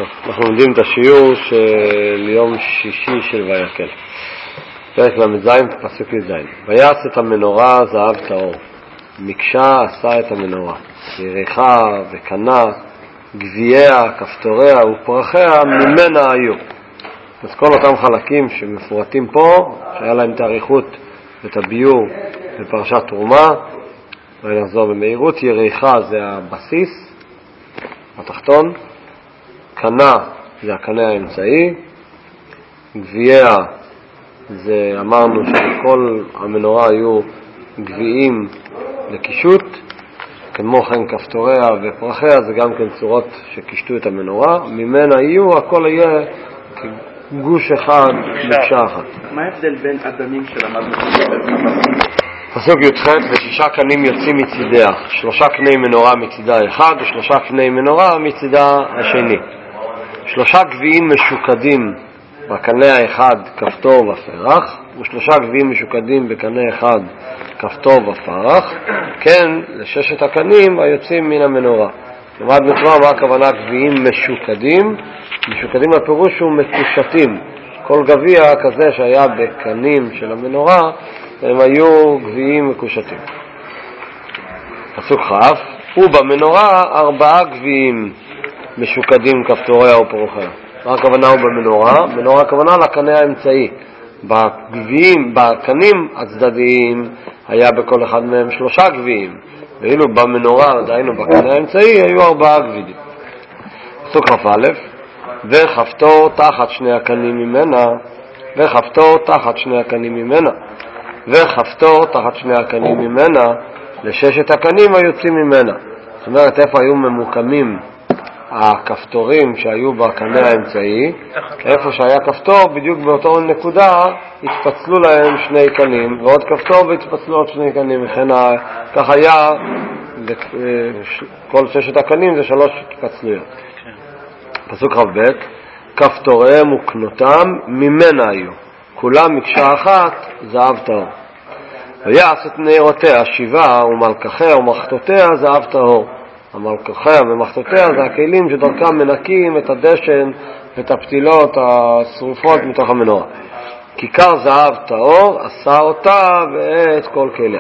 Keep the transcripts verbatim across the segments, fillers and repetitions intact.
טוב, אנחנו לומדים את השיעור של יום שישי של ויקל. פרק למ"ז, פסוק י"ז. ויעש את המנורה זהב טהור, מקשה עשה את המנורה, ירחה וקנה, גביעיה, כפתוריה ופרחיה ממנה היו. אז כל אותם חלקים שמפורטים פה, שהיה להם את האריכות ואת הביור בפרשת תרומה, ונחזור במהירות. ירחה זה הבסיס התחתון, קנה זה הקנה האמצעי, גביעיה זה, אמרנו שכל המנורה היו גביעים לקישוט, כמו כן כפתוריה ופרחיה זה גם כן צורות שקישטו את המנורה, ממנה יהיו, הכל יהיה גוש אחד, מקשה אחת. מה ההבדל בין אדמים שלמדנו? פסוק י"ח, ושישה קנים יוצאים מצידיה, שלושה קני מנורה מצידה אחד ושלושה קני מנורה מצידה השני. שלושה גביעים משוקדים בקנה האחד כפתור ופרח, ושלושה גביעים משוקדים בקנה אחד כפתור ופרח, כן לששת הקנים היוצאים מן המנורה. למדנו כבר מה הכוונה גביעים משוקדים. משוקדים הפירוש הוא מקושטים. כל גביע כזה שהיה בקנים של המנורה הם היו גביעים מקושטים. פסוק כ', ובמנורה ארבעה גביעים משוקדים כפתוריה ופרחיה. מה הכוונה הוא במנורה? מנורה הכוונה לקנה האמצעי. בגביעים, בקנים הצדדיים היה בכל אחד מהם שלושה גביעים, ואילו במנורה, דהיינו בקנה האמצעי, היו ארבעה גביעים. פסוק כ"א, וכפתור תחת שני הקנים ממנה, וכפתור תחת שני הקנים ממנה, וכפתור תחת שני הקנים ממנה, לששת הקנים היוצאים ממנה. זאת אומרת, איפה היו ממוקמים הכפתורים שהיו בקנה האמצעי? איפה שהיה כפתור, בדיוק באותו נקודה התפצלו להם שני קנים, ועוד כפתור והתפצלו עוד שני קנים. וכן כך היה, כל ששת הקנים זה שלוש התפצלויות. פסוק כ"ב, כפתוריהם וקנותם ממנה היו, כולם מקשה אחת זהב טהור. ויעש את נערותיה שבעה, ומלקחיה ומחתותיה זהב טהור. המלקחיה ומחתותיה זה הכלים שדרכם מנקים את הדשן ואת הפתילות השרופות מתוך המנורה. כיכר זהב טהור עשה אותה ואת כל כליה.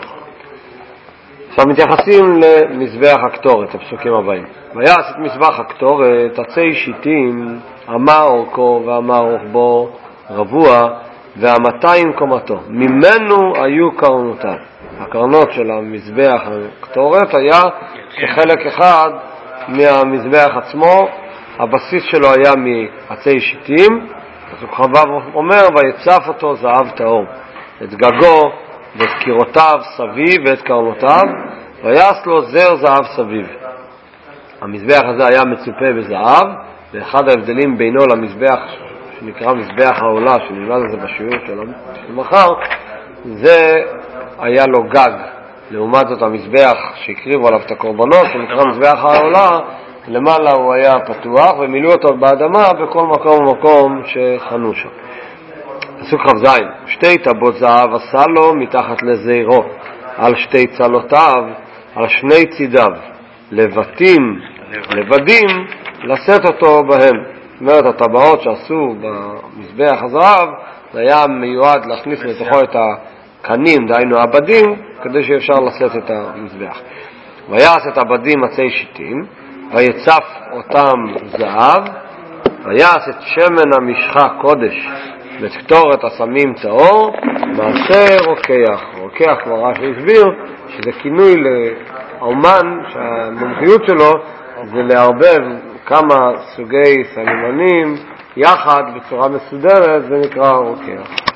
עכשיו מתייחסים למזבח הקטורת, הפסוקים הבאים. ויעש את מזבח הקטורת עצי שיטים, אמה אורכו ואמה רוחבו רבוע, והמאתיים קומתו, ממנו היו קרנותיו. הקרנות של המזבח הקטורת היה כחלק אחד מהמזבח עצמו, הבסיס שלו היה מעצי שיטים. פסוק כ"ו אומר, ויצף אותו זהב טהור, את גגו ואת קירותיו סביב ואת קרנותיו, ויעש לו זר זהב סביב. המזבח הזה היה מצופה בזהב, ואחד ההבדלים בינו למזבח שנקרא מזבח העולה, שנלמד על זה בשיעור של מחר, זה היה לו גג. לעומת זאת המזבח שהקריבו עליו את הקורבנות, שנקרא מזבח העולה, למעלה הוא היה פתוח, ומילאו אותו באדמה בכל מקום ומקום שחנו שם. פסוק כ"ז, שתי טבות זהב עשה לו מתחת לזעירו, על שתי צלותיו, על שני צידיו, לבטים, לבדים, לשאת אותו בהם. זאת אומרת, הטבעות שעשו במזבח הזהב, זה היה מיועד להכניס לתוכו את הקנים, דהיינו הבדים, כדי שאפשר לשאת את המזבח. ויעש את הבדים עצי שיטים, ויצף אותם זהב, ויעש את שמן המשחה קודש, ואת קטורת הסמים טהור, מעשה רוקח. רוקח כבר רש"י הסביר שזה כינוי לאומן שהמומחיות שלו זה לערבב כמה סוגי סממנים יחד בצורה מסודרת, זה נקרא רוקח.